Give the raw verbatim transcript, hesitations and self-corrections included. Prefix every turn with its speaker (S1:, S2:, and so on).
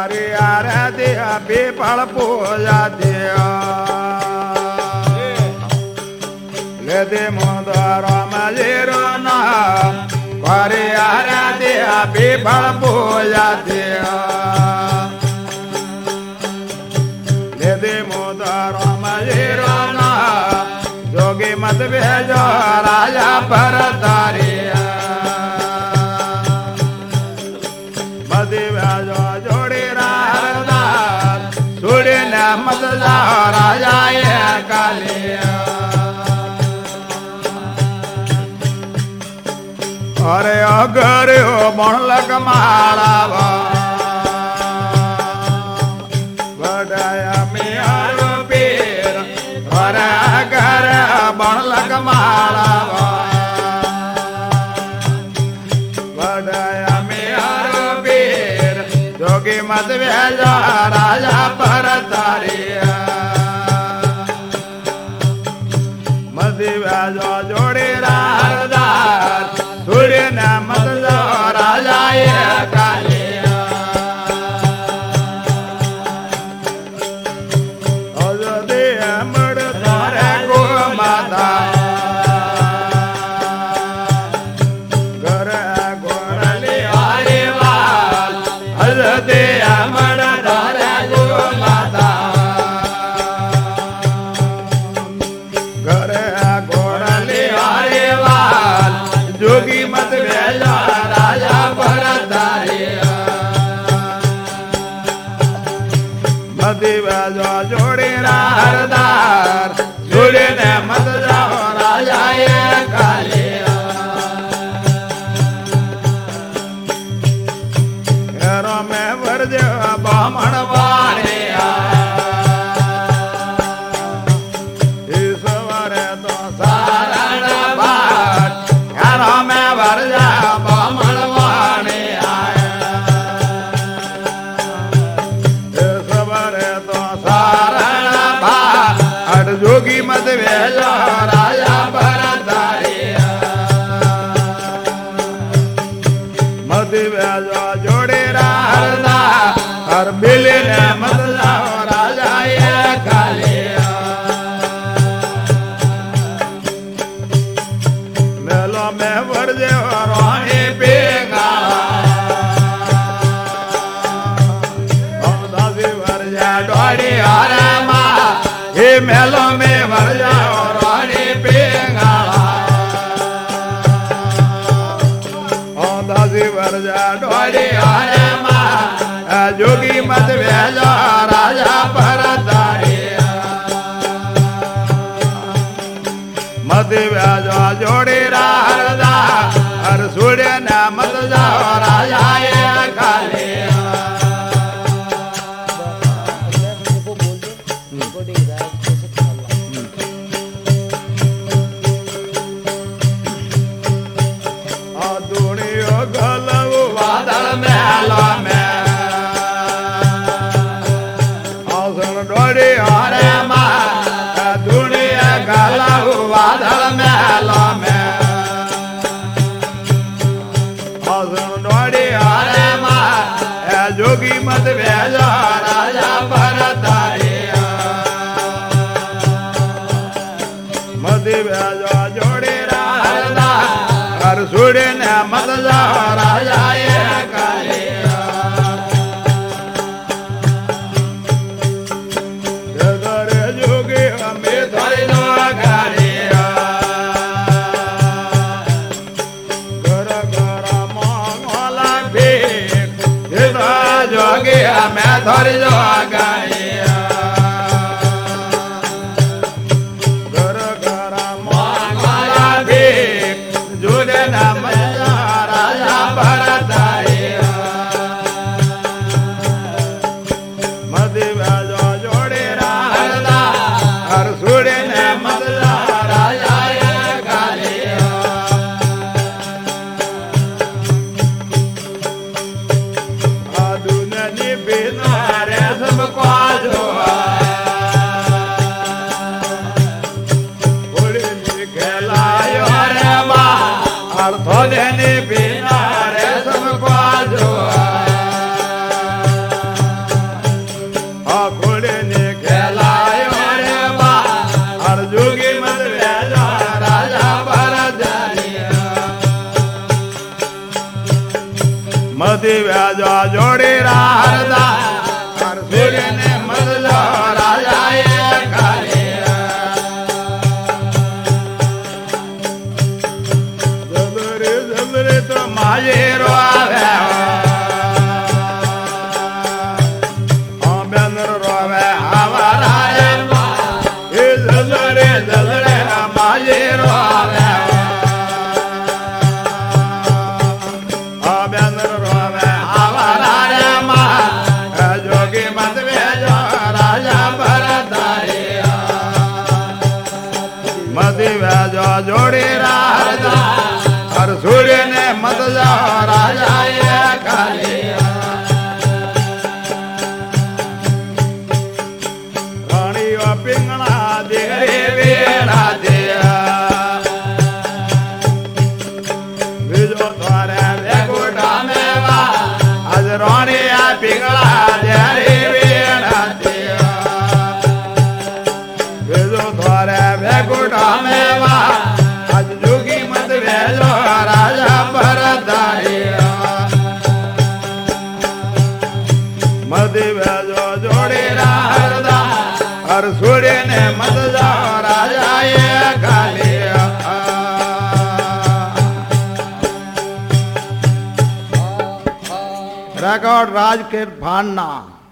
S1: परियारे दिया पीपल पूजा दिया ले दे मोदर मजीरो नाम परियारे दिया पीपल पूजा दिया ले दे मोदर मजीरो नाम जोगी मत भेजो राजा पर तारिया भेजो जोड़ी राजदार सुड़ी ने मत जाओ राजा ये कालिया अरे अगर हो बनलक मारा बड़ाया मियारो पीर अरे अगर बनलक मारा बड़ाया जोगी मत भेजो राजा पर तारिया मत भेजो जोड़ी राजदार सूर्य ने मत जो राजा ये कालिया अयोध्या मड़ तोरे गो माता जोगी मत भेजो राजा पर तारिया मत भेजो जोड़ी राजदार सूर्य ने मत जाओ राजा ये कालिया घरों में वर्जो बामण वाणिया ईश्वर तो सारण बाट घरों में वर्जा बामण वाणी आया ईश्वर तो सारण बाट अट जोगी मत भेजो राजा पर तारिया मत भेजो जोड़ी राजदा हर बिले ने मत जाओ राजा ये कालिया मेलो में वर्जे रोणी पेगा दासी वर्जा डोड़ी हरे माँ हे मेलो में वर्जा रोणी पेगा दासी वर्जा डोड़ी हरे माँ जोगी मत भेजो राजा पर तारिया मत भेजो जोड़ी राजदा हर सूर्य ने मत जाओ राजा ये कालिया दुनिया गलव बादल मेलो में डोड़ी हरे माँ दुनिया गलव बादल मेलो में डोड़ी हरे माँ जोगी मत भेजो राजा पर तारिया मत भेजो जोड़ी राजदा हर सूर्य ने मत जाओ राजा ये कालिया जोगी हमें थोड़ी लो गाड़िया घर घर मांगोला भीख जोगी हमें थोड़ी लो गाड़िया घर घर मांगोला भीख जोड़े न मजा राजा पर तारिया मत भेजो जोड़ी राजदा हर सूर्य ने मत जाओ राजा ये कालिया दुनिया बिना रे सबको जो खेलायो रे माँ अर्थ देने बिना रे सबको जो मधी व्याजो जोड़ी रारदा हर सूर्य ने मत जो राजा ये काले जबरे जबरे तो माये रोवे हम बेंद्र रोवे हमारा ये जबरे जबरे माये रोवे जोड़ी राजा हर सूर्य ने मत जाओ राजा ये कालिया रानी व पिंगला देरे बेड़ा दिया बिजो द्वारे बेगुटा में वा आज रानी या पिंगला देरे बेड़ा दिया बिजो द्वारे बेगुटा में वा राजा भरदारिया मधी भेजो जोड़ी रारदा हर सूर्य ने मत जाओ राजा ये कालिया रिकॉर्ड राज के भान्ना